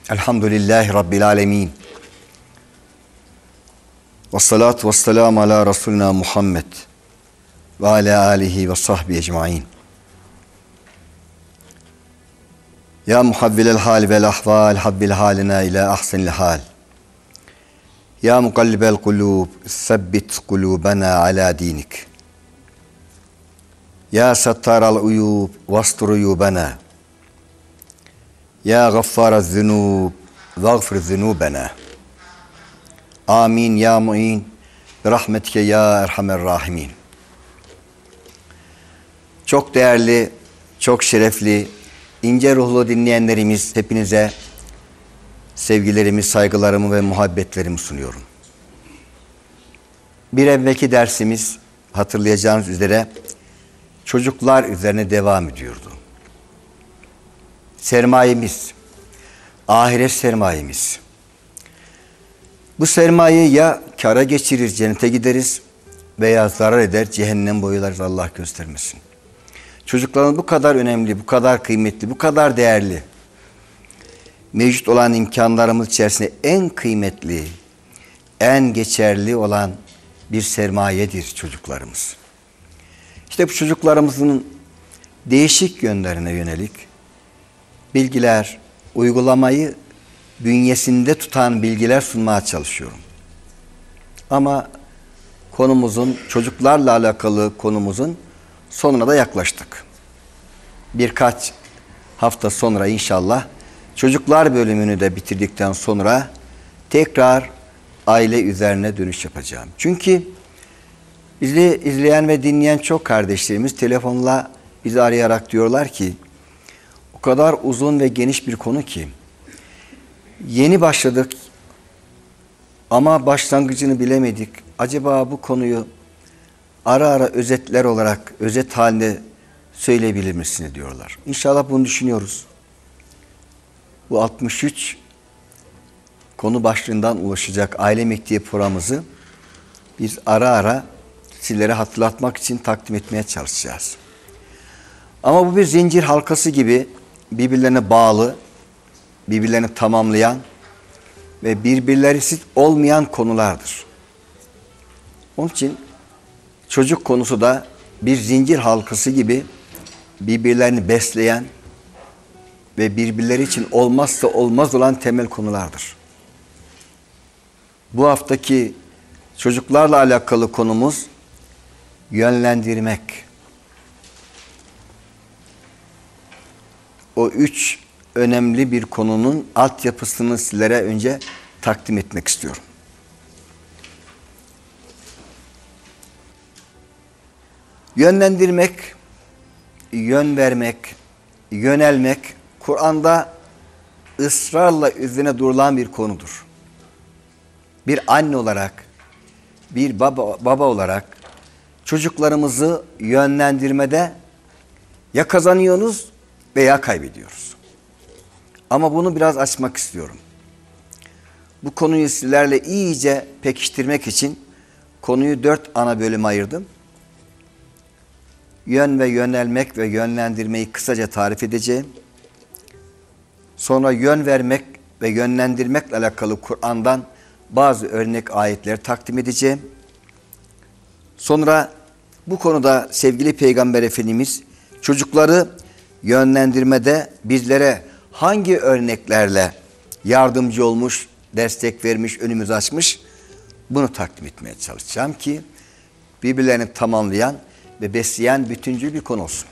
Elhamdülillahi Rabbil alemin. Vessalatu vesselamu ala Resulina Muhammed ve ala alihi ve sahbihi ecmain. Ya muhabbilel hal vel ahval, habbil halina ila ahsenil hal. Ya mukallibel kulub, sebbit kulubena ala dinik. Ya sattaral uyub, vastur uyubena. Ya gaffaraz zunub, vagfir zunubena. Amin ya mu'in, rahmetike ya erhamer rahimin. Çok değerli, çok şerefli, ince ruhlu dinleyenlerimiz, hepinize sevgilerimi, saygılarımı ve muhabbetlerimi sunuyorum. Bir evvelki dersimiz hatırlayacağınız üzere çocuklar üzerine devam ediyordu. Sermayemiz, ahiret sermayemiz. Bu sermayeyi ya kâra geçirir, cennete gideriz veya zarar eder, cehennem boyularız, Allah göstermesin. Çocuklarımız bu kadar önemli, bu kadar kıymetli, bu kadar değerli. Mevcut olan imkanlarımız içerisinde en kıymetli, en geçerli olan bir sermayedir çocuklarımız. İşte bu çocuklarımızın değişik yönlerine yönelik bilgiler, uygulamayı bünyesinde tutan bilgiler sunmaya çalışıyorum. Ama konumuzun, çocuklarla alakalı konumuzun sonuna da yaklaştık. Birkaç hafta sonra inşallah çocuklar bölümünü de bitirdikten sonra tekrar aile üzerine dönüş yapacağım. Çünkü bizi izleyen ve dinleyen çok kardeşlerimiz telefonla bizi arayarak diyorlar ki o kadar uzun ve geniş bir konu ki yeni başladık ama başlangıcını bilemedik. Acaba bu konuyu ara ara özetler olarak, özet halinde söyleyebilir misiniz diyorlar. İnşallah bunu düşünüyoruz. Bu 63 konu başlığından ulaşacak Aile Mektebi programımızı biz ara ara sizlere hatırlatmak için takdim etmeye çalışacağız. Ama bu bir zincir halkası gibi birbirlerine bağlı, birbirlerini tamamlayan ve birbirlerisiz olmayan konulardır. Onun için çocuk konusu da bir zincir halkası gibi birbirlerini besleyen ve birbirleri için olmazsa olmaz olan temel konulardır. Bu haftaki çocuklarla alakalı konumuz yönlendirmek. O üç önemli bir konunun altyapısını sizlere önce takdim etmek istiyorum. Yönlendirmek, yön vermek, yönelmek Kur'an'da ısrarla üzerine durulan bir konudur. Bir anne olarak, bir baba olarak çocuklarımızı yönlendirmede ya kazanıyoruz veya kaybediyoruz. Ama bunu biraz açmak istiyorum. Bu konuyu sizlerle iyice pekiştirmek için konuyu 4 ana bölüme ayırdım. Yön ve yönelmek ve yönlendirmeyi kısaca tarif edeceğim. Sonra yön vermek ve yönlendirmekle alakalı Kur'an'dan bazı örnek ayetleri takdim edeceğim. Sonra bu konuda sevgili Peygamber Efendimiz çocukları yönlendirmede bizlere hangi örneklerle yardımcı olmuş, destek vermiş, önümüzü açmış bunu takdim etmeye çalışacağım ki birbirlerini tamamlayan ve besleyen bütüncül bir konu olsun.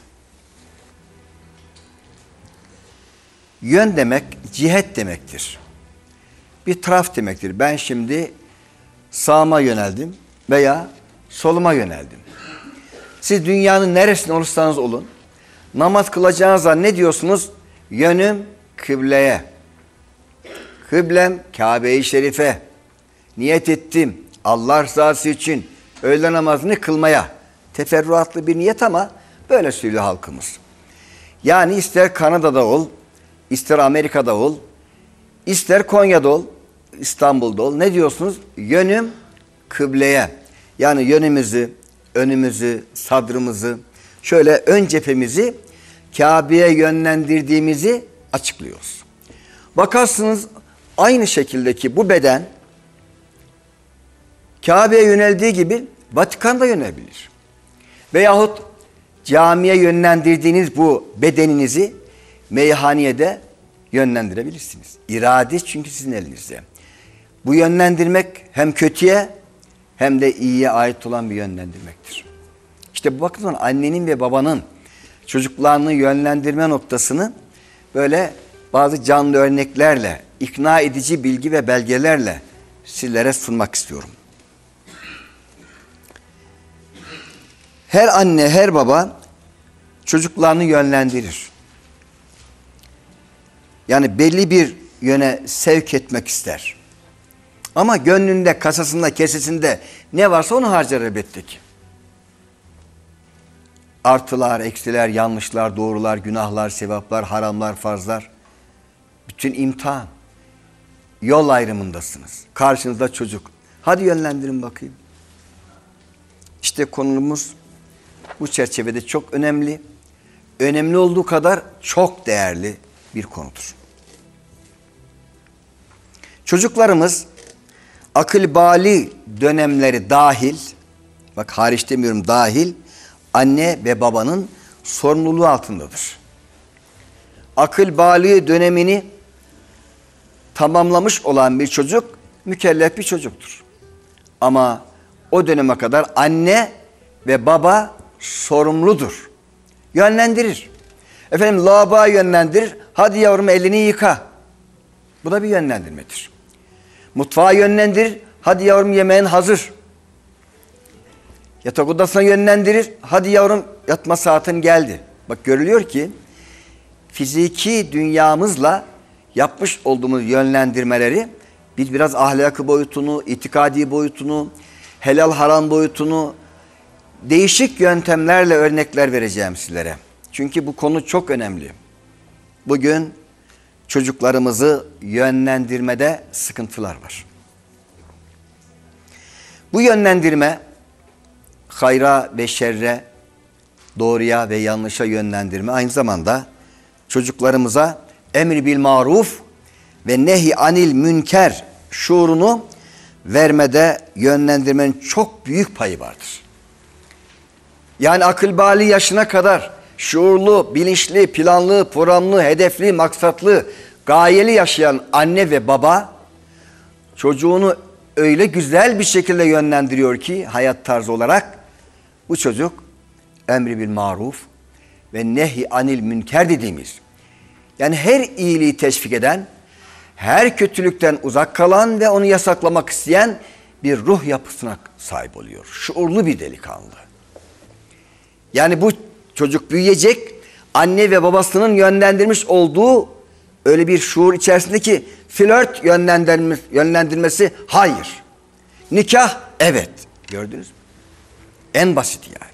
Yön demek cihet demektir. Bir taraf demektir. Ben şimdi sağıma yöneldim veya soluma yöneldim. Siz dünyanın neresinde olursanız olun, namaz kılacağınızda ne diyorsunuz? Yönüm kıbleye. Kıblem Kabe-i Şerife. Niyet ettim Allah rızası için öğle namazını kılmaya. Teferruatlı bir niyet ama böyle söylüyor halkımız. Yani ister Kanada'da ol, ister Amerika'da ol, ister Konya'da ol, İstanbul'da ol. Ne diyorsunuz? Yönüm kıbleye. Yani yönümüzü, önümüzü, sadrımızı, şöyle ön cephemizi Kabe'ye yönlendirdiğimizi açıklıyoruz. Bakarsınız aynı şekildeki bu beden Kabe'ye yöneldiği gibi Vatikan'da yönelebilir. Veyahut camiye yönlendirdiğiniz bu bedeninizi meyhaneye de yönlendirebilirsiniz. İrade çünkü sizin elinizde. Bu yönlendirmek hem kötüye hem de iyiye ait olan bir yönlendirmektir. İşte bu bakımdan annenin ve babanın çocuklarını yönlendirme noktasını böyle bazı canlı örneklerle, ikna edici bilgi ve belgelerle sizlere sunmak istiyorum. Her anne, her baba çocuklarını yönlendirir. Yani belli bir yöne sevk etmek ister. Ama gönlünde, kasasında, kesesinde ne varsa onu harcar elbette ki. Artılar, eksiler, yanlışlar, doğrular, günahlar, sevaplar, haramlar, farzlar. Bütün imtihan. Yol ayrımındasınız. Karşınızda çocuk. Hadi yönlendirin bakayım. İşte konumuz bu çerçevede çok önemli. Önemli olduğu kadar çok değerli bir konudur. Çocuklarımız akıl bali dönemleri dahil, bak hariç demiyorum dahil, anne ve babanın sorumluluğu altındadır. Akıl bali dönemini tamamlamış olan bir çocuk mükellef bir çocuktur. Ama o döneme kadar anne ve baba sorumludur. Yönlendirir. Efendim lavaboya yönlendirir. Hadi yavrum elini yıka. Bu da bir yönlendirmedir. Mutfağa yönlendirir. Hadi yavrum yemeğin hazır. Yatak odasına yönlendirir. Hadi yavrum yatma saatin geldi. Bak görülüyor ki fiziki dünyamızla yapmış olduğumuz yönlendirmeleri biz biraz ahlakı boyutunu, itikadi boyutunu, helal haram boyutunu değişik yöntemlerle örnekler vereceğim sizlere. Çünkü bu konu çok önemli. Bugün çocuklarımızı yönlendirmede sıkıntılar var. Bu yönlendirme hayra ve şerre, doğruya ve yanlışa yönlendirme aynı zamanda çocuklarımıza emri bil maruf ve nehi anil münker şuurunu vermede yönlendirmenin çok büyük payı vardır. Yani akıl bali yaşına kadar şuurlu, bilinçli, planlı, programlı, hedefli, maksatlı, gayeli yaşayan anne ve baba çocuğunu öyle güzel bir şekilde yönlendiriyor ki hayat tarzı olarak bu çocuk emri bil maruf ve nehi anil münker dediğimiz yani her iyiliği teşvik eden, her kötülükten uzak kalan ve onu yasaklamak isteyen bir ruh yapısına sahip oluyor. Şuurlu bir delikanlı. Yani bu çocuk büyüyecek, anne ve babasının yönlendirmiş olduğu öyle bir şuur içerisindeki flört yönlendirmesi hayır. Nikah evet. Gördünüz mü? En basit yani.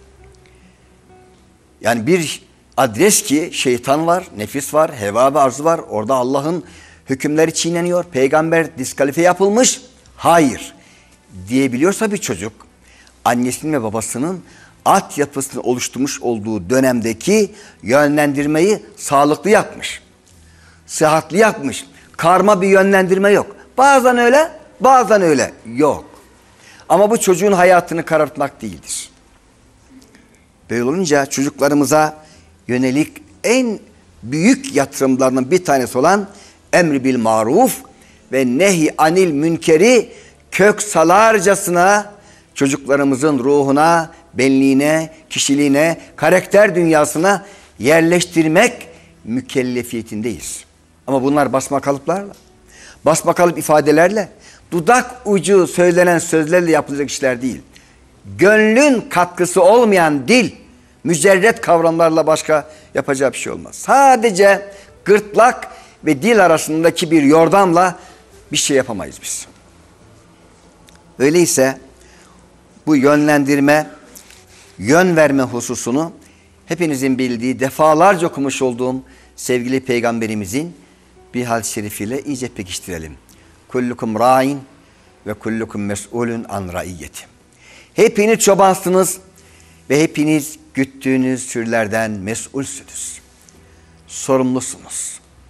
Yani bir adres ki şeytan var, nefis var, heva ve arzu var. Orada Allah'ın hükümleri çiğneniyor. Peygamber diskalifiye yapılmış. Hayır. Diyebiliyorsa bir çocuk annesinin ve babasının altyapısını oluşturmuş olduğu dönemdeki yönlendirmeyi sağlıklı yapmış. Sıhhatli yapmış. Karma bir yönlendirme yok. Bazen öyle, bazen öyle. Yok. Ama bu çocuğun hayatını karartmak değildir. Böyle olunca çocuklarımıza yönelik en büyük yatırımlarının bir tanesi olan emri bil maruf ve nehi anil münkeri kök salarcasına çocuklarımızın ruhuna, benliğine, kişiliğine, karakter dünyasına yerleştirmek mükellefiyetindeyiz. Ama bunlar basmakalıplarla, basmakalıp ifadelerle, dudak ucu söylenen sözlerle yapılacak işler değil. Gönlün katkısı olmayan dil, mücerret kavramlarla başka yapacağı bir şey olmaz. Sadece gırtlak ve dil arasındaki bir yordamla bir şey yapamayız biz. Öyleyse bu yönlendirme, yön verme hususunu hepinizin bildiği, defalarca okumuş olduğum sevgili Peygamberimizin bir hadis-i şerifiyle iyice pekiştirelim. Kullukum ra'in ve kullukum mes'ulun an ra'iyyeti. Hepiniz çobansınız ve hepiniz güttüğünüz sürülerden mesulsünüz. Sorumlusunuz.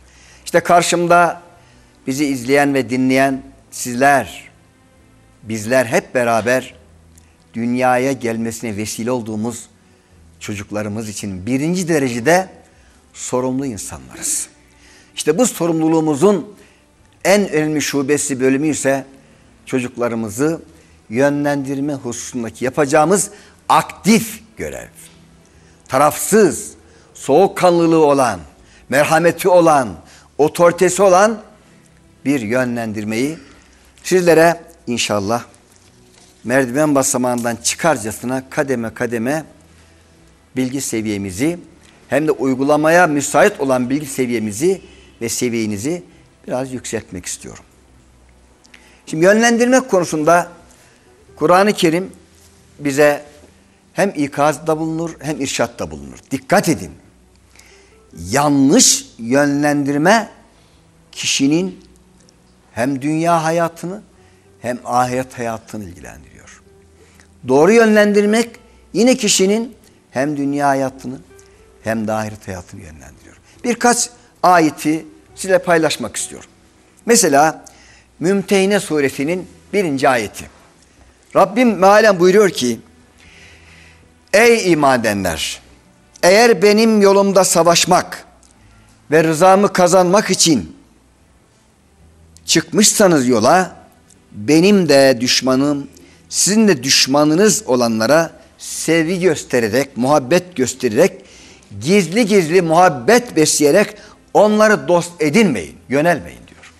İşte karşımda bizi izleyen ve dinleyen sizler, bizler hep beraber dünyaya gelmesine vesile olduğumuz çocuklarımız için birinci derecede sorumlu insanlarız. İşte bu sorumluluğumuzun en önemli şubesi, bölümü ise çocuklarımızı yönlendirme hususundaki yapacağımız aktif görev. Tarafsız, soğukkanlılığı olan, merhameti olan, otoritesi olan bir yönlendirmeyi sizlere inşallah merdiven basamağından çıkarcasına kademe kademe bilgi seviyemizi, hem de uygulamaya müsait olan bilgi seviyemizi ve seviyenizi biraz yükseltmek istiyorum. Şimdi yönlendirme konusunda Kur'an-ı Kerim bize hem ikazda bulunur hem irşatta bulunur. Dikkat edin. Yanlış yönlendirme kişinin hem dünya hayatını hem ahiret hayatını ilgilendiriyor. Doğru yönlendirmek yine kişinin hem dünya hayatını hem de ahiret hayatını yönlendiriyor. Birkaç ayeti sizinle paylaşmak istiyorum. Mesela Mümtehine suresinin 1. ayeti. Rabbim mealen buyuruyor ki: Ey iman edenler! Eğer benim yolumda savaşmak ve rızamı kazanmak için çıkmışsanız yola, benim de düşmanım, sizin de düşmanınız olanlara sevgi göstererek, muhabbet göstererek, gizli gizli muhabbet besleyerek onları dost edinmeyin, yönelmeyin diyor.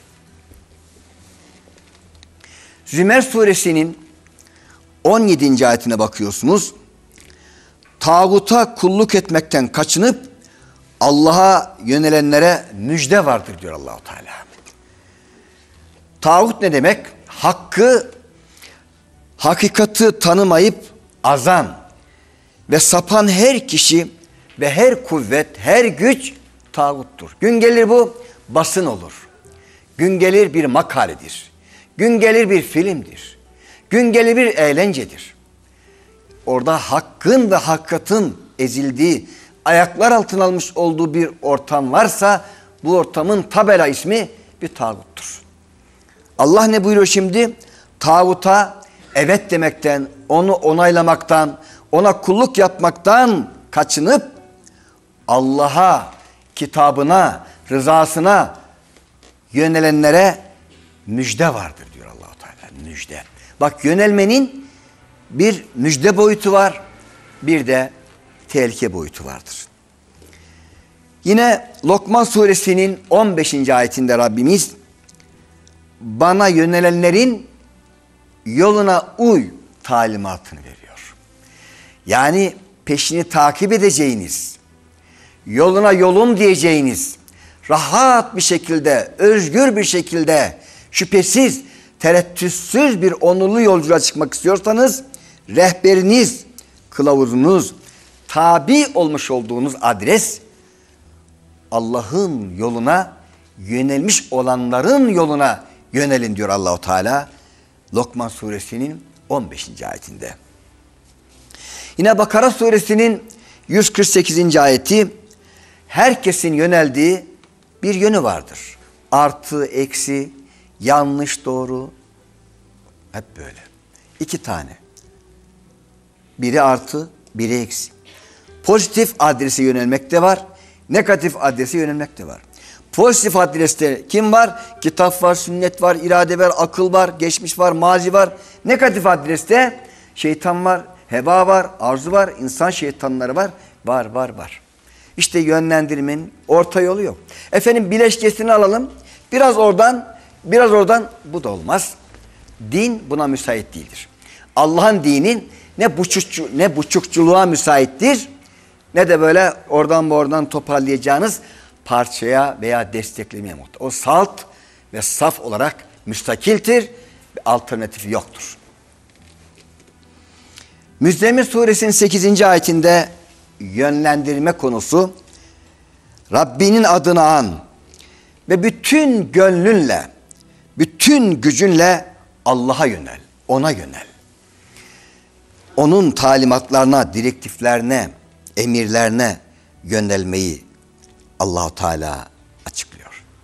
Zümer suresinin 17. ayetine bakıyorsunuz. Tağuta kulluk etmekten kaçınıp Allah'a yönelenlere müjde vardır diyor Allah-u Teala. Tağut ne demek? Hakikati tanımayıp azan ve sapan her kişi ve her kuvvet, her güç tağuttur. Gün gelir bu basın olur. Gün gelir bir makaledir. Gün gelir bir filmdir. Gün gelir bir eğlencedir. Orada hakkın ve hakikatin ezildiği, ayaklar altına almış olduğu bir ortam varsa bu ortamın tabela ismi bir tağuttur. Allah ne buyuruyor şimdi? Tağuta evet demekten, onu onaylamaktan, ona kulluk yapmaktan kaçınıp Allah'a, kitabına, rızasına yönelenlere müjde vardır diyor Allah-u Teala. Müjde. Bak, yönelmenin bir müjde boyutu var, bir de tehlike boyutu vardır. Yine Lokman suresinin 15. ayetinde Rabbimiz bana yönelenlerin yoluna uy talimatını veriyor. Yani peşini takip edeceğiniz, yoluna yolum diyeceğiniz, rahat bir şekilde, özgür bir şekilde, şüphesiz, tereddütsüz bir onurlu yolculuğa çıkmak istiyorsanız, rehberiniz, kılavuzunuz, tabi olmuş olduğunuz adres, Allah'ın yoluna yönelmiş olanların yoluna yönelin diyor Allah-u Teala Lokman suresinin 15. ayetinde. Yine Bakara suresinin 148. ayeti, herkesin yöneldiği bir yönü vardır. Artı, eksi, yanlış, doğru, hep böyle. 2 tane. Biri artı, biri eksi. Pozitif adrese yönelmek de var, negatif adrese yönelmek de var. Pozitif adreste kim var? Kitap var, sünnet var, irade var, akıl var, geçmiş var, mazi var. Negatif adreste şeytan var, heva var, arzu var, insan şeytanları var. Var. İşte yönlendirmenin orta yolu yok. Efendim bileşkesini alalım. Biraz oradan bu da olmaz. Din buna müsait değildir. Allah'ın dinin ne buçukçuluğa müsaittir, ne de böyle oradan toparlayacağınız parçaya veya desteklemeye muhtaç. O salt ve saf olarak müstakildir ve alternatifi yoktur. Müzzemmil suresinin 8. ayetinde yönlendirme konusu, Rabbinin adını an ve bütün gönlünle, bütün gücünle Allah'a yönel, ona yönel. Onun talimatlarına, direktiflerine, emirlerine yönelmeyi Allah-u Teala açıklıyor.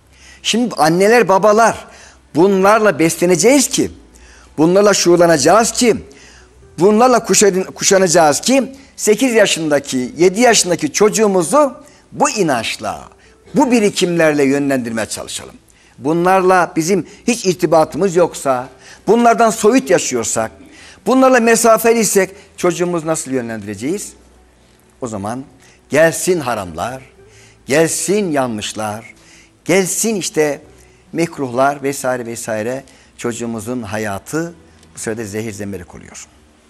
Şimdi anneler, babalar bunlarla besleneceğiz ki, bunlarla şuurlanacağız ki, bunlarla kuşanacağız ki 8 yaşındaki, 7 yaşındaki çocuğumuzu bu inançla, bu birikimlerle yönlendirmeye çalışalım. Bunlarla bizim hiç irtibatımız yoksa, bunlardan soyut yaşıyorsak, bunlarla mesafeliysek çocuğumuzu nasıl yönlendireceğiz? O zaman gelsin haramlar, gelsin yanlışlar, gelsin işte mekruhlar vesaire vesaire, çocuğumuzun hayatı bu sırada zehir zemberek oluyor.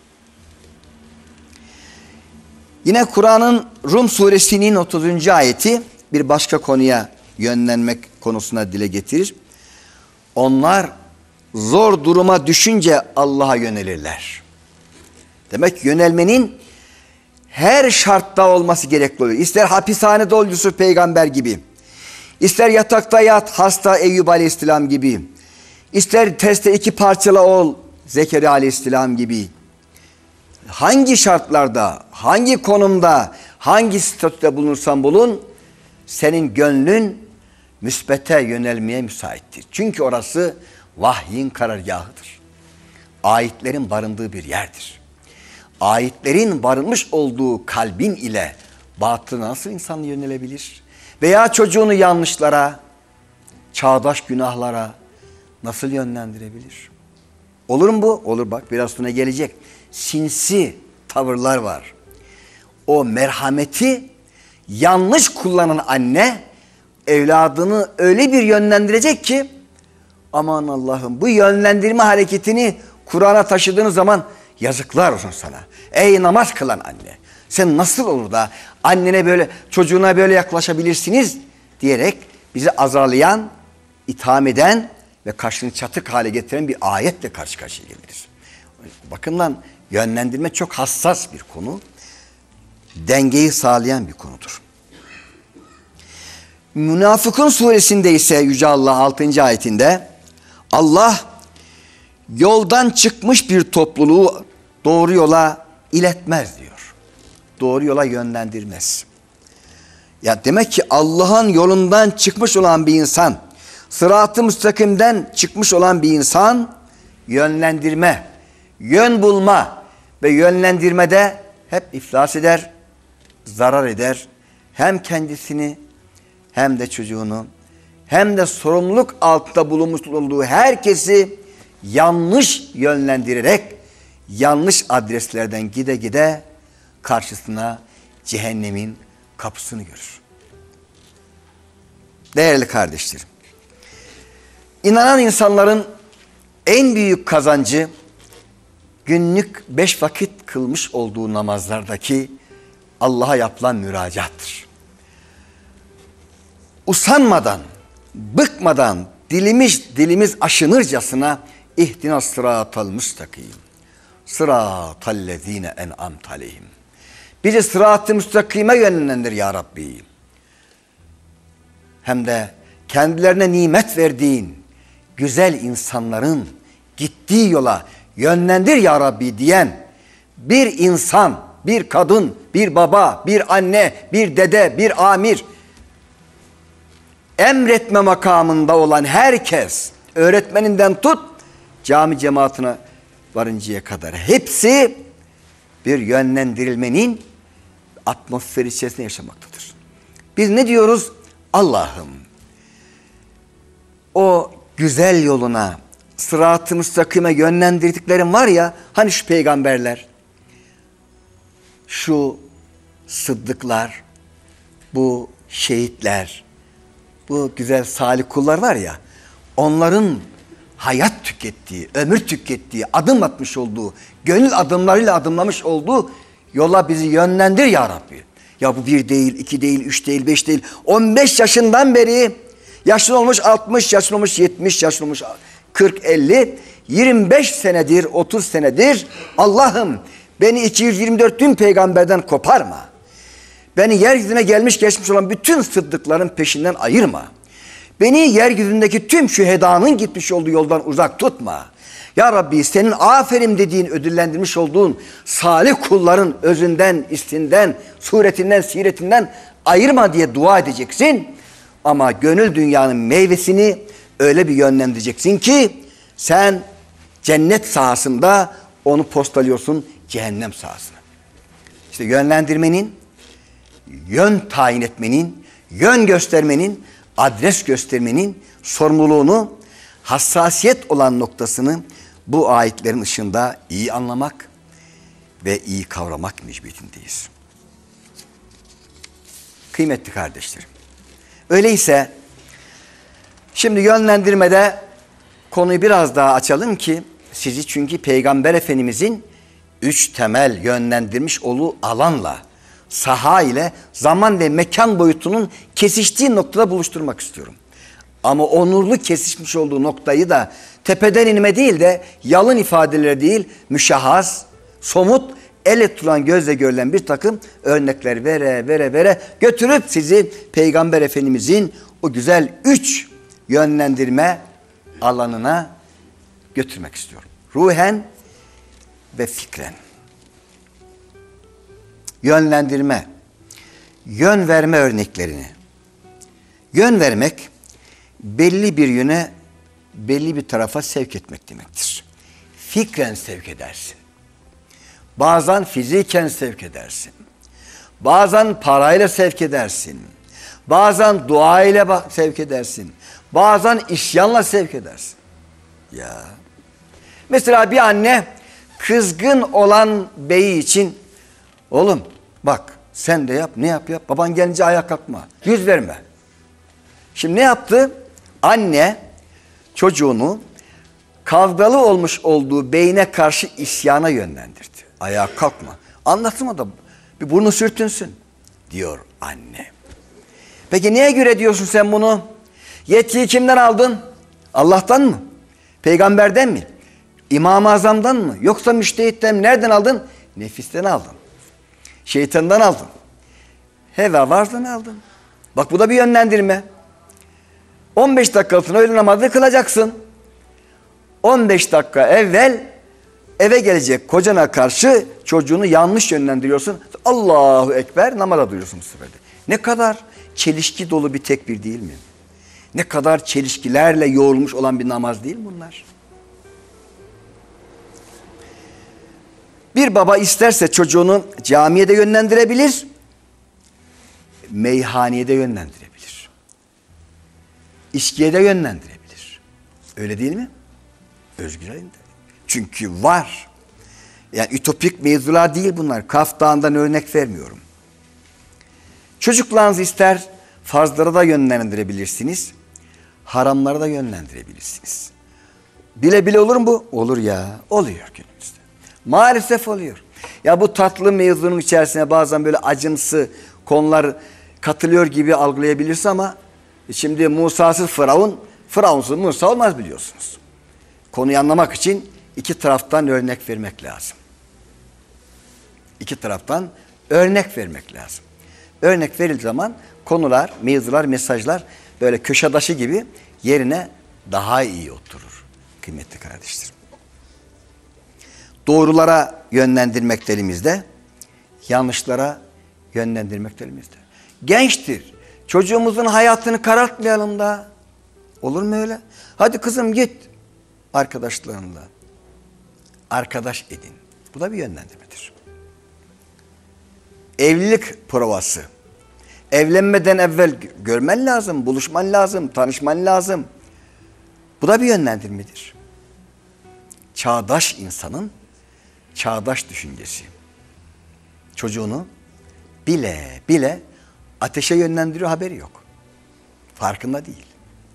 Yine Kur'an'ın Rum suresinin 30. ayeti bir başka konuya yönlenmek konusuna dile getirir. Onlar zor duruma düşünce Allah'a yönelirler. Demek yönelmenin her şartta olması gerekli oluyor. İster hapishanede ol Yusuf peygamber gibi, ister yatakta yat hasta Eyyub aleyhisselam gibi, ister teste 2 parçalı ol Zekeriya aleyhisselam gibi. Hangi şartlarda, hangi konumda, hangi statüde bulunursan bulun, senin gönlün müsbete yönelmeye müsaittir. Çünkü orası vahyin karargahıdır. Ayetlerin barındığı bir yerdir. Ayetlerin barınmış olduğu kalbin ile batına nasıl insan yönelebilir? Veya çocuğunu yanlışlara, çağdaş günahlara nasıl yönlendirebilir? Olur mu bu? Olur, bak biraz sonra gelecek. Sinsi tavırlar var. O merhameti yanlış kullanan anne evladını öyle bir yönlendirecek ki, aman Allah'ım, bu yönlendirme hareketini Kur'an'a taşıdığınız zaman yazıklar olsun sana. Ey namaz kılan anne, sen nasıl olur da annene böyle, çocuğuna böyle yaklaşabilirsiniz diyerek bizi azarlayan, itham eden ve kaşını çatık hale getiren bir ayetle karşı karşıya geliriz. Bakın lan, yönlendirme çok hassas bir konu. Dengeyi sağlayan bir konudur. Münafıkun suresinde ise Yüce Allah 6. ayetinde Allah yoldan çıkmış bir topluluğu doğru yola iletmez diyor. Doğru yola yönlendirmez. Ya demek ki Allah'ın yolundan çıkmış olan bir insan, sırat-ı müstakimden çıkmış olan bir insan yönlendirme, yön bulma ve yönlendirmede hep iflas eder, zarar eder. Hem kendisini hem de çocuğunu hem de sorumluluk altında bulunmuş olduğu herkesi yanlış yönlendirerek yanlış adreslerden gide gide karşısına cehennemin kapısını görür. Değerli kardeşlerim, İnanan insanların en büyük kazancı günlük 5 vakit kılmış olduğu namazlardaki Allah'a yapılan müracaattır. Usanmadan, bıkmadan dilimiz aşınırcasına ihdinas sıratal müstakim, sıratallezine en'amte aleyhim. Bizi sırat-ı müstakime yönlendir ya Rabbi. Hem de kendilerine nimet verdiğin güzel insanların gittiği yola yönlendir ya Rabbi diyen bir insan, bir kadın, bir baba, bir anne, bir dede, bir amir, emretme makamında olan herkes, öğretmeninden tut cami cemaatine varıncaya kadar hepsi bir yönlendirilmenin atmosferi içerisinde yaşamaktadır. Biz ne diyoruz? Allah'ım o güzel yoluna, sırat-ı müstakime yönlendirdiklerim var ya, hani şu peygamberler, şu sıddıklar, bu şehitler, bu güzel salih kullar var ya, onların hayat tükettiği, ömür tükettiği, adım atmış olduğu, gönül adımlarıyla adımlamış olduğu yola bizi yönlendir ya Rabbi. Ya bu 1 değil, 2 değil, 3 değil, 5 değil, 15 yaşından beri yaşın olmuş 60, yaşın olmuş 70, yaşın olmuş 40, 50, 25 senedir, 30 senedir Allah'ım beni 224 bin peygamberden koparma. Beni yeryüzüne gelmiş geçmiş olan bütün sıddıkların peşinden ayırma. Beni yeryüzündeki tüm şühedanın gitmiş olduğu yoldan uzak tutma. Ya Rabbi senin aferin dediğin, ödüllendirmiş olduğun salih kulların özünden, istinden, suretinden, siretinden ayırma diye dua edeceksin. Ama gönül dünyanın meyvesini öyle bir yönlendireceksin ki sen cennet sahasında onu postalıyorsun cehennem sahasına. İşte yönlendirmenin, yön tayin etmenin, yön göstermenin, adres göstermenin sorumluluğunu, hassasiyet olan noktasını bu ayetlerin ışığında iyi anlamak ve iyi kavramak mecburiyetindeyiz. Kıymetli kardeşlerim. Öyleyse şimdi yönlendirmede konuyu biraz daha açalım ki sizi, çünkü Peygamber Efendimizin 3 temel yönlendirmiş olduğu alanla, saha ile zaman ve mekan boyutunun kesiştiği noktada buluşturmak istiyorum. Ama o nurlu kesişmiş olduğu noktayı da tepeden inme değil de yalın ifadeleri değil, müşahhas, somut, elle tutulan, gözle görülen bir takım örnekler vere götürüp sizi Peygamber Efendimizin o güzel 3 yönlendirme alanına götürmek istiyorum. Ruhen ve fikren. Yönlendirme, yön verme örneklerini. Yön vermek, belli bir yöne, belli bir tarafa sevk etmek demektir. Fikren sevk edersin. Bazen fiziken sevk edersin. Bazen parayla sevk edersin. Bazen dua ile sevk edersin. Bazen isyanla sevk edersin. Ya. Mesela bir anne kızgın olan beyi için, oğlum bak sen de yap, ne yap. Baban gelince ayağa kalkma. Yüz verme. Şimdi ne yaptı? Anne çocuğunu kavgalı olmuş olduğu beyine karşı isyana yönlendirdi. Ayağa kalkma. Anlatma da bir burnu sürtünsün diyor anne. Peki niye göre diyorsun sen bunu? Yetkiyi kimden aldın? Allah'tan mı? Peygamberden mi? İmam-ı Azam'dan mı? Yoksa müştehitten mi? Nereden aldın? Nefisten aldın. Şeytandan aldın. Heva varlığını aldın. Bak bu da bir yönlendirme. 15 dakikasını öğle namazı kılacaksın. 15 dakika evvel eve gelecek kocana karşı çocuğunu yanlış yönlendiriyorsun. Allahu Ekber, namaza duruyorsun bu sefer de. Ne kadar çelişki dolu bir tekbir değil mi? Ne kadar çelişkilerle yoğrulmuş olan bir namaz değil bunlar. Bir baba isterse çocuğunu camiye de yönlendirebilir, meyhaneye de yönlendirebilir. İçkiye de yönlendirebilir. Öyle değil mi? Özgür elinde. Çünkü var. Yani ütopik mevzular değil bunlar. Kaf Dağı'ndan örnek vermiyorum. Çocuklarınızı ister farzlara da yönlendirebilirsiniz, haramlara da yönlendirebilirsiniz. Bile bile olur mu bu? Olur ya. Oluyor günümüzde. Maalesef oluyor. Ya bu tatlı mevzunun içerisine bazen böyle acımsı konular katılıyor gibi algılayabilirsin ama şimdi Musa'sız Firavun, Firavunsuz Musa olmaz biliyorsunuz. Konuyu anlamak için iki taraftan örnek vermek lazım. İki taraftan örnek vermek lazım. Örnek verildiği zaman konular, mevzular, mesajlar böyle köşedaşı gibi yerine daha iyi oturur kıymetli kardeşlerim. Doğrulara yönlendirmek elimizde, yanlışlara yönlendirmek elimizde. Gençtir. Çocuğumuzun hayatını karartmayalım da. Olur mu öyle? Hadi kızım git arkadaşlarınla. Arkadaş edin. Bu da bir yönlendirmedir. Evlilik provası. Evlenmeden evvel görmen lazım, buluşman lazım, tanışman lazım. Bu da bir yönlendirmedir. Çağdaş insanın çağdaş düşüncesi. Çocuğunu bile bile ateşe yönlendiriyor, haberi yok. Farkında değil.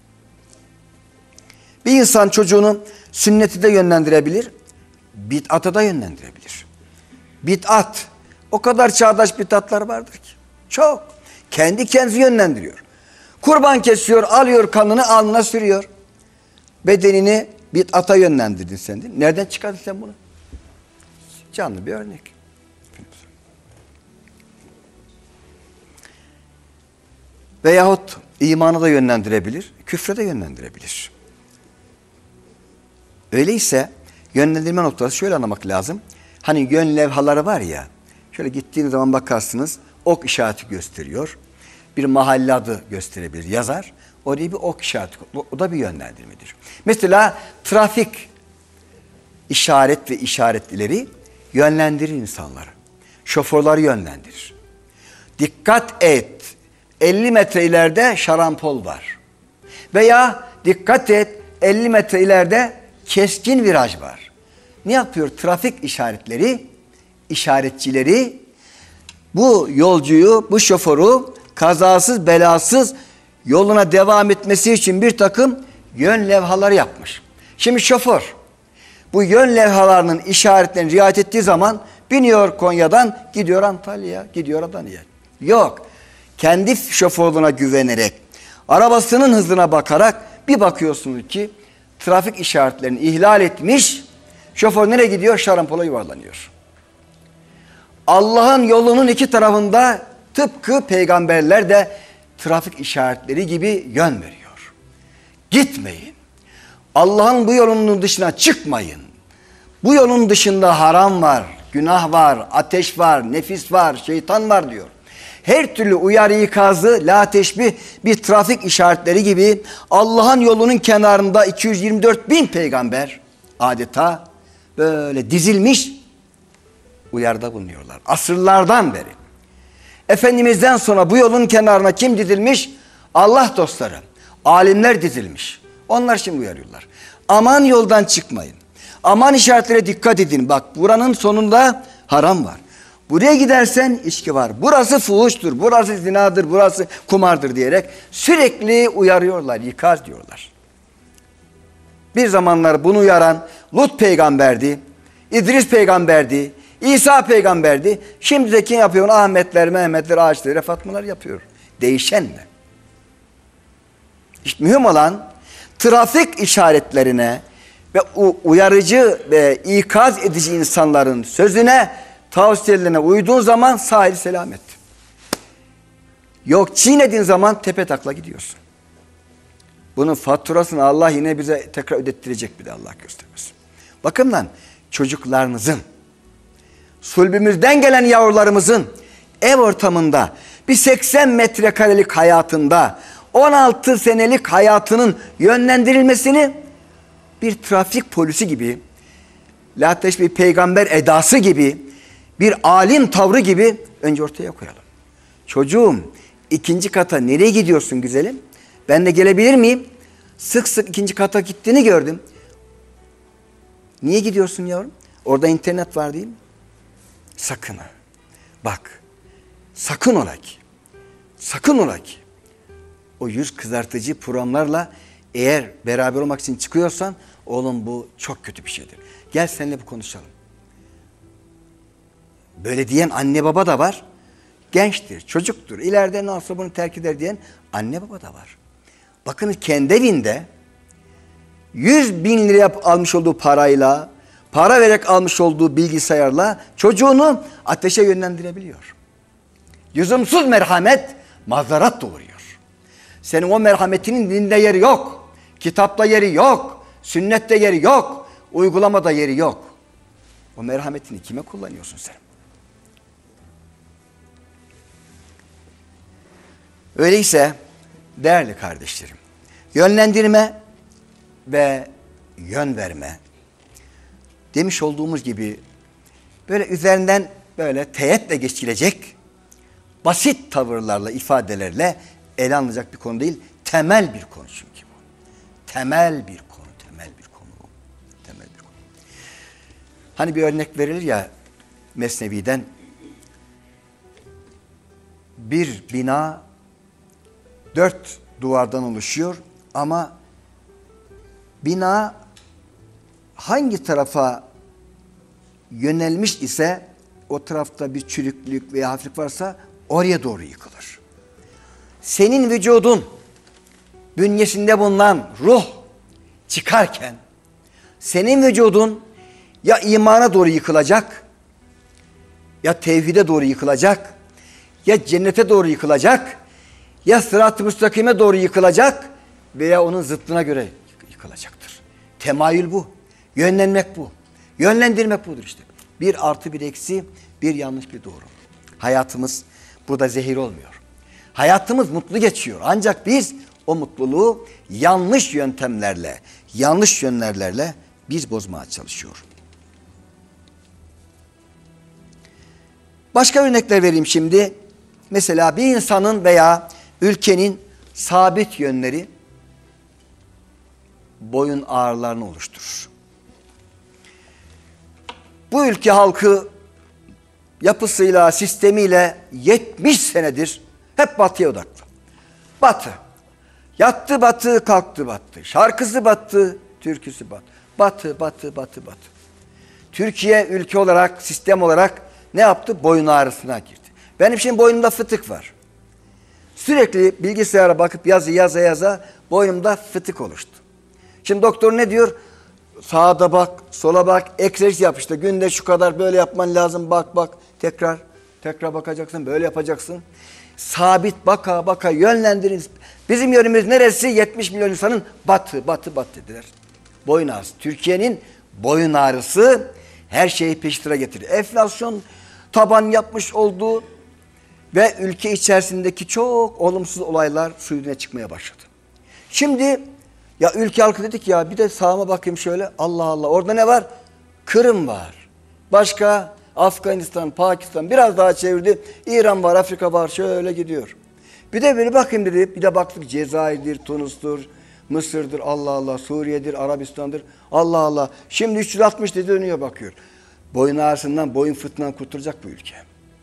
Bir insan çocuğunu sünneti de yönlendirebilir, bid'ata da yönlendirebilir. Bid'at, o kadar çağdaş bid'atlar vardır ki. Çok. Kendi kendisi yönlendiriyor. Kurban kesiyor, alıyor kanını alnına sürüyor. Bedenini bid'ata yönlendirdin sen değil mi? Nereden çıkardın sen bunu? Canlı bir örnek. Veyahut imanı da yönlendirebilir, küfre de yönlendirebilir. Öyleyse yönlendirme noktası şöyle anlamak lazım. Hani yön levhaları var ya, şöyle gittiğiniz zaman bakarsınız, ok işareti gösteriyor. bir mahalle adı gösterebilir, yazar. Oraya bir ok işareti, o da bir yönlendirmedir. Mesela trafik işaret ve işaretlileri yönlendirir insanları. Şoförleri yönlendirir. Dikkat et, 50 metre ileride şarampol var. Veya dikkat et, 50 metre ileride keskin viraj var. Ne yapıyor? Trafik işaretleri, işaretçileri bu yolcuyu, bu şoförü kazasız belasız yoluna devam etmesi için bir takım yön levhaları yapmış. Şimdi şoför bu yön levhalarının işaretlerine riayet ettiği zaman biniyor Konya'dan, gidiyor Antalya'ya, gidiyor Adana'ya. Yok. Kendi şoförlüğüne güvenerek, arabasının hızına bakarak bir bakıyorsunuz ki trafik işaretlerini ihlal etmiş, şoför nereye gidiyor? Şarampola yuvarlanıyor. Allah'ın yolunun iki tarafında tıpkı peygamberler de trafik işaretleri gibi yön veriyor. Gitmeyin. Allah'ın bu yolunun dışına çıkmayın. Bu yolun dışında haram var, günah var, ateş var, nefis var, şeytan var diyor. Her türlü uyarı ikazı, la teşbih bir trafik işaretleri gibi Allah'ın yolunun kenarında 224 bin peygamber adeta böyle dizilmiş uyarıda bulunuyorlar. Asırlardan beri. Efendimiz'den sonra bu yolun kenarına kim dizilmiş? Allah dostları, alimler dizilmiş. Onlar şimdi uyarıyorlar. Aman yoldan çıkmayın. Aman işaretlere dikkat edin. Bak buranın sonunda haram var. Buraya gidersen içki var. Burası fuhuştur, burası zinadır, burası kumardır diyerek sürekli uyarıyorlar, ikaz diyorlar. Bir zamanlar bunu uyaran Lut peygamberdi, İdris peygamberdi, İsa peygamberdi. Şimdi de kim yapıyor? Ahmetler, Mehmetler, Ağaçlar, Fatmalar yapıyor. Değişen mi? İşte mühim olan trafik işaretlerine ve uyarıcı ve ikaz edici insanların sözüne, tavsiyelerine uyduğun zaman sahil selamet. Yok çiğnediğin zaman tepe takla gidiyorsun. Bunun faturasını Allah yine bize tekrar ödettirecek bir de Allah göstermesin. Bakın lan çocuklarınızın, sulbümüzden gelen yavrularımızın ev ortamında bir 80 metrekarelik hayatında 16 senelik hayatının yönlendirilmesini bir trafik polisi gibi, la teşbih peygamber edası gibi, bir alim tavrı gibi önce ortaya koyalım. Çocuğum 2. kata nereye gidiyorsun güzelim? Ben de gelebilir miyim? Sık sık 2. kata gittiğini gördüm. Niye gidiyorsun yavrum? Orada internet var değil mi? Sakın ha. Bak. Sakın ola ki. Sakın ola ki. O yüz kızartıcı programlarla eğer beraber olmak için çıkıyorsan oğlum bu çok kötü bir şeydir. Gel seninle bir konuşalım. Böyle diyen anne baba da var. Gençtir, çocuktur. İleride nasıl bunu terk eder diyen anne baba da var. Bakın kendi evinde 100 bin liraya almış olduğu parayla, para vererek almış olduğu bilgisayarla çocuğunu ateşe yönlendirebiliyor. Lüzumsuz merhamet mazarat doğuruyor. Senin o merhametinin dinde yeri yok. Kitapta yeri yok. Sünnette yeri yok. Uygulamada yeri yok. O merhametini kime kullanıyorsun sen? Öyleyse değerli kardeşlerim, yönlendirme ve yön verme demiş olduğumuz gibi böyle üzerinden böyle teğetle geçilecek basit tavırlarla, ifadelerle ele alınacak bir konu değil. Temel bir konu çünkü bu. Temel bir konu, temel bir konu. Temel bir konu. Hani bir örnek verilir ya Mesnevi'den, bir bina 4 duvardan oluşuyor ama bina hangi tarafa yönelmiş ise o tarafta bir çürüklük veya hafiflik varsa oraya doğru yıkılır. Senin vücudun bünyesinde bulunan ruh çıkarken senin vücudun ya imana doğru yıkılacak, ya tevhide doğru yıkılacak, ya cennete doğru yıkılacak, ya sırat-ı müstakime doğru yıkılacak veya onun zıttına göre yıkılacaktır. Temayül bu. Yönlenmek bu. Yönlendirmek budur işte. Bir artı bir eksi, bir yanlış bir doğru. Hayatımız burada zehir olmuyor. Hayatımız mutlu geçiyor. Ancak biz o mutluluğu yanlış yöntemlerle, yanlış yönlerle biz bozmaya çalışıyoruz. Başka örnekler vereyim şimdi. Mesela bir insanın veya ülkenin sabit yönleri boyun ağrılarını oluşturur. Bu ülke halkı yapısıyla, sistemiyle 70 senedir hep batıya odaklı. Batı. Yattı batı, kalktı batı. Şarkısı batı, türküsü batı. Batı, batı, batı, batı. Türkiye ülke olarak, sistem olarak ne yaptı? Boyun ağrısına girdi. Benim şimdi boynumda fıtık var. Sürekli bilgisayara bakıp yaza boynumda fıtık oluştu. Şimdi doktor ne diyor? Sağa bak, sola bak, egzersiz yap işte. Günde şu kadar böyle yapman lazım. Bak, tekrar bakacaksın, böyle yapacaksın. Sabit baka yönlendirin. Bizim yönümüz neresi? 70 milyon insanın batı dediler. Boyun ağrısı. Türkiye'nin boyun ağrısı her şeyi peş sıra getirir. Enflasyon taban yapmış olduğu ve ülke içerisindeki çok olumsuz olaylar su yüzüne çıkmaya başladı. Şimdi ya ülke halkı dedik ya bir de sağıma bakayım şöyle. Allah Allah, orada ne var? Kırım var. Başka Afganistan, Pakistan, biraz daha çevirdi. İran var, Afrika var, şöyle gidiyor. Bir de böyle bakayım dedi. Bir de baktık Cezayir'dir, Tunus'tur, Mısır'dır, Allah Allah, Suriye'dir, Arabistan'dır. Allah Allah. Şimdi 360 dedi dönüyor bakıyor. Boyun ağrısından, boyun fıtığından kurtulacak bu ülke.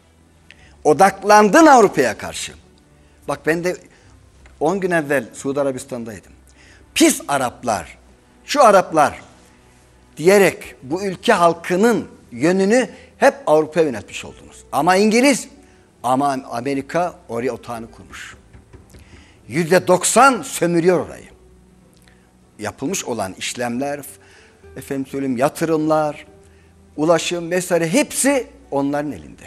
Odaklandın Avrupa'ya karşı. Bak ben de 10 gün evvel Suudi Arabistan'daydım. Pis Araplar, şu Araplar diyerek bu ülke halkının yönünü hep Avrupa'ya yöneltmiş oldunuz. Ama İngiliz, ama Amerika oraya otağını kurmuş. %90 sömürüyor orayı. Yapılmış olan işlemler, efendim söyleyeyim yatırımlar, ulaşım vesaire hepsi onların elinde.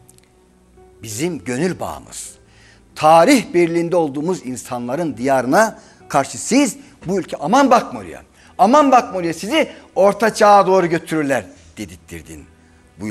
Bizim gönül bağımız, tarih birliğinde olduğumuz insanların diyarına karşı siz bu ülke aman bakma oraya. Aman bakma oraya, sizi orta çağa doğru götürürler dedirttirdin. Bu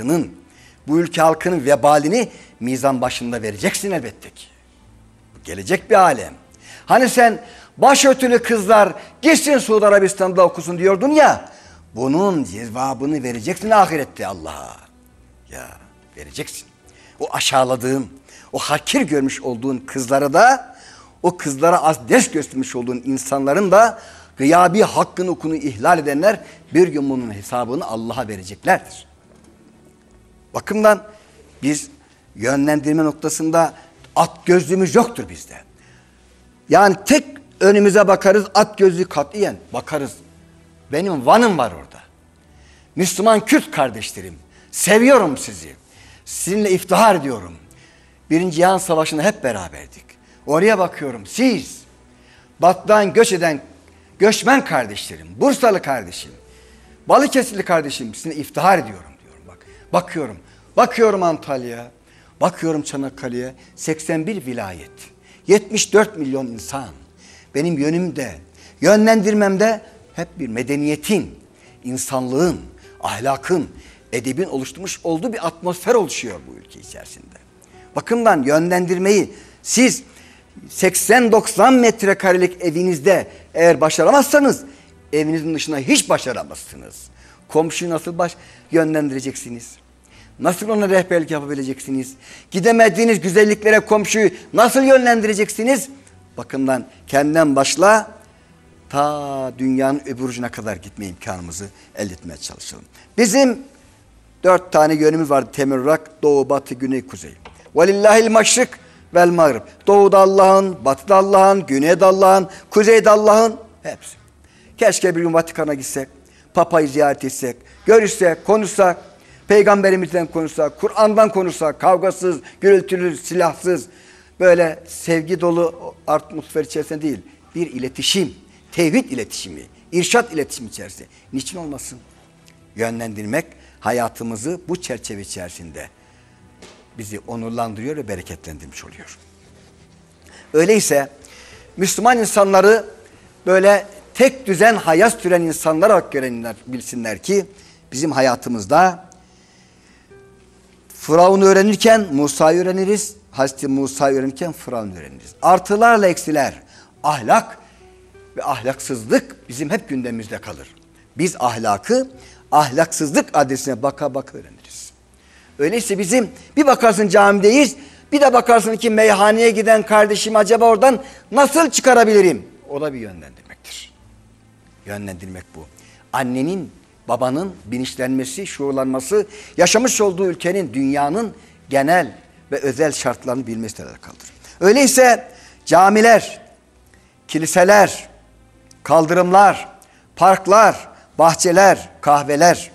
ülke halkının vebalini mizan başında vereceksin elbette ki. Gelecek bir alem. Hani sen başörtülü kızlar gitsin Suudi Arabistan'da okusun diyordun ya. Bunun cevabını vereceksin ahirette Allah'a. Ya vereceksin. O aşağıladığın, o hakir görmüş olduğun kızlara da, o kızlara az ders göstermiş olduğun insanların da gıyabi hakkın hukukunu ihlal edenler bir gün bunun hesabını Allah'a vereceklerdir. Bakımdan biz yönlendirme noktasında at gözlüğümüz yoktur bizde. Yani tek önümüze bakarız, at gözlüğü katiyen bakarız. Benim Van'ım var orada. Müslüman Kürt kardeşlerim, seviyorum sizi. Sizinle iftihar ediyorum. Birinci Cihan Savaşı'nda hep beraberdik. Oraya bakıyorum, siz batıdan göç eden göçmen kardeşlerim, Bursalı kardeşim, Balıkesirli kardeşim, sizinle iftihar ediyorum diyorum bak. Bakıyorum Antalya'ya, bakıyorum Çanakkale'ye, 81 vilayet, 74 milyon insan. Benim yönümde, yönlendirmemde hep bir medeniyetin, insanlığın, ahlakın, edebin oluşturmuş olduğu bir atmosfer oluşuyor bu ülke içerisinde. Bakımdan yönlendirmeyi siz 80-90 metrekarelik evinizde eğer başaramazsanız evinizin dışında hiç başaramazsınız. Komşuyu nasıl yönlendireceksiniz? Nasıl ona rehberlik yapabileceksiniz? Gidemediğiniz güzelliklere komşuyu nasıl yönlendireceksiniz? Bakımdan kendinden başla, ta dünyanın öbür ucuna kadar gitme imkanımızı elde etmeye çalışalım. Bizim 4 tane yönümüz var temel olarak: doğu, batı, güney, kuzey. Velillahil maşrik vel mağrib. Doğuda Allah'ın, batıda Allah'ın, güneyde Allah'ın, kuzeyde Allah'ın, hepsi. Keşke bir gün Vatikan'a gitsek, Papa'yı ziyaret etsek, görüşsek, konuşsak, Peygamberimizden konuşsak, Kur'an'dan konuşsak, kavgasız, gürültülü, silahsız, böyle sevgi dolu atmosfer içerisinde değil, bir iletişim, tevhid iletişimi, irşat iletişimi içerisinde. Niçin olmasın? Yönlendirmek hayatımızı bu çerçeve içerisinde bizi onurlandırıyor ve bereketlendirmiş oluyor. Öyleyse Müslüman insanları böyle tek düzen hayat süren insanlar olarak görenler bilsinler ki bizim hayatımızda Firavun'u öğrenirken Musa'yı öğreniriz, Hazreti Musa öğrenirken Fıravun öğreniriz. Artılarla eksiler, ahlak ve ahlaksızlık bizim hep gündemimizde kalır. Biz ahlakı, ahlaksızlık adresine baka baka öğreniriz. Öyleyse bizim bir bakarsın camideyiz, bir de bakarsın ki meyhaneye giden kardeşim acaba oradan nasıl çıkarabilirim? O da bir yönlendirmektir. Yönlendirmek bu. Annenin, babanın bilinçlenmesi, şuurlanması, yaşamış olduğu ülkenin, dünyanın genel ve özel şartlarını bilmesiyle alakalıdır. Öyleyse camiler, kiliseler, kaldırımlar, parklar, bahçeler, kahveler,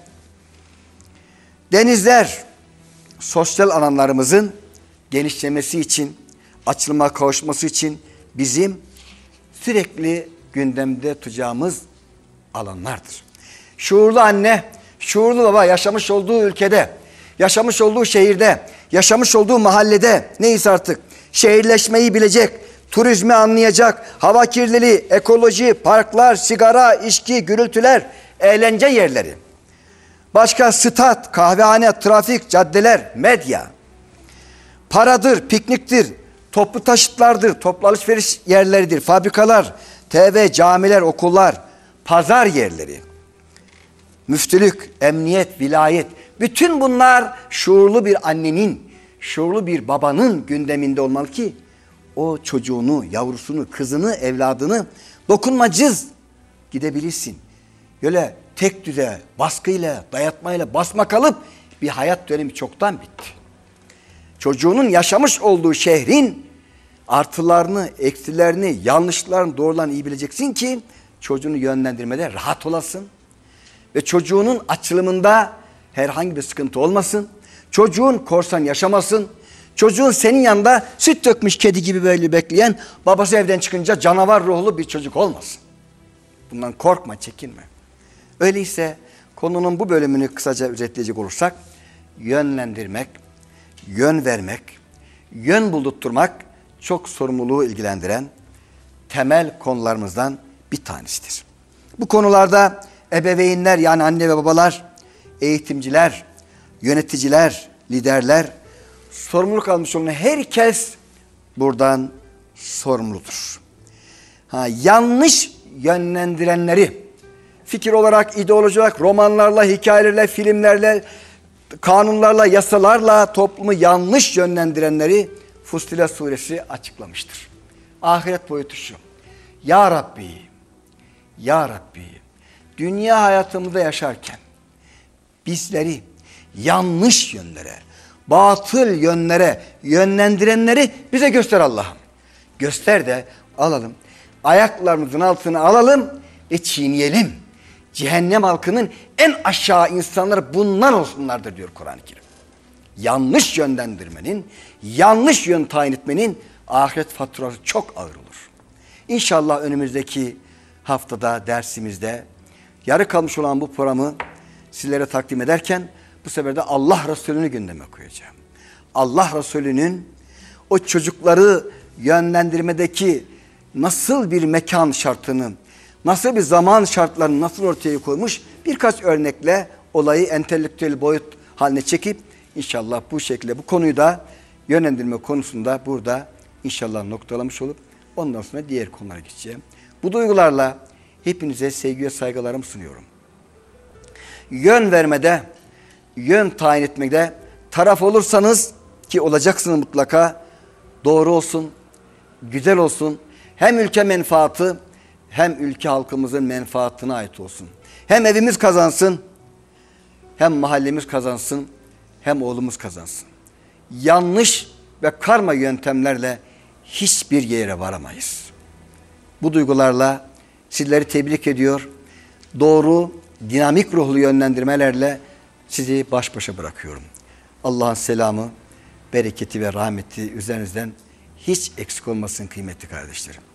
denizler, sosyal alanlarımızın genişlemesi için, açılma kavuşması için bizim sürekli gündemde tutacağımız alanlardır. Şuurlu anne, şuurlu baba yaşamış olduğu ülkede, yaşamış olduğu şehirde, yaşamış olduğu mahallede neyse artık şehirleşmeyi bilecek, turizmi anlayacak, hava kirliliği, ekoloji, parklar, sigara, içki, gürültüler, eğlence yerleri, başka stat, kahvehane, trafik, caddeler, medya, paradır, pikniktir, toplu taşıtlardır, toplu alışveriş yerleridir, fabrikalar, TV, camiler, okullar, pazar yerleri, müftülük, emniyet, vilayet, bütün bunlar şuurlu bir annenin, şuurlu bir babanın gündeminde olmalı ki o çocuğunu, yavrusunu, kızını, evladını dokunmacız gidebilirsin. Böyle tek düze, baskıyla, dayatmayla basma kalıp bir hayat dönemi çoktan bitti. Çocuğunun yaşamış olduğu şehrin artılarını, eksilerini, yanlışlarını, doğrularını iyi bileceksin ki çocuğunu yönlendirmede rahat olasın. Ve çocuğunun açılımında herhangi bir sıkıntı olmasın. Çocuğun korsan yaşamasın. Çocuğun senin yanında süt dökmüş kedi gibi böyle bekleyen, babası evden çıkınca canavar ruhlu bir çocuk olmasın. Bundan korkma, çekinme. Öyleyse konunun bu bölümünü kısaca özetleyecek olursak, yönlendirmek, yön vermek, yön buldurtturmak çok sorumluluğu ilgilendiren temel konularımızdan bir tanesidir. Bu konularda ebeveynler yani anne ve babalar, eğitimciler, yöneticiler, liderler, sorumluluk almış olan herkes buradan sorumludur. Yanlış yönlendirenleri fikir olarak, ideoloji olarak, romanlarla, hikayelerle, filmlerle, kanunlarla, yasalarla toplumu yanlış yönlendirenleri Fussilet suresi açıklamıştır. Ahiret boyutu şu: Ya Rabbi, Ya Rabbi, dünya hayatımızda yaşarken bizleri yanlış yönlere, batıl yönlere yönlendirenleri bize göster Allah'ım. Göster de alalım, ayaklarımızın altına alalım, çiğneyelim. Cehennem halkının en aşağı insanları bunlar olsunlardır diyor Kur'an-ı Kerim. Yanlış yönlendirmenin, yanlış yön tayin etmenin ahiret faturası çok ağır olur. İnşallah önümüzdeki haftada dersimizde yarı kalmış olan bu programı sizlere takdim ederken bu sefer de Allah Resulü'nü gündeme koyacağım. Allah Resulü'nün o çocukları yönlendirmedeki nasıl bir mekan şartını, nasıl bir zaman şartlarını nasıl ortaya koymuş birkaç örnekle olayı entelektüel boyut haline çekip inşallah bu şekilde bu konuyu da yönlendirme konusunda burada inşallah noktalamış olup ondan sonra diğer konulara geçeceğim. Bu duygularla hepinize sevgi ve saygılarımı sunuyorum. Yön vermede, yön tayin etmede taraf olursanız ki olacaksınız mutlaka, doğru olsun, güzel olsun, hem ülke menfaatı hem ülke halkımızın menfaatine ait olsun. Hem evimiz kazansın, hem mahallemiz kazansın, hem oğlumuz kazansın. Yanlış ve karma yöntemlerle hiçbir yere varamayız. Bu duygularla sizleri tebrik ediyor. Doğru, dinamik ruhlu yönlendirmelerle sizi baş başa bırakıyorum. Allah'ın selamı, bereketi ve rahmeti üzerinizden hiç eksik olmasın kıymetli kardeşlerim.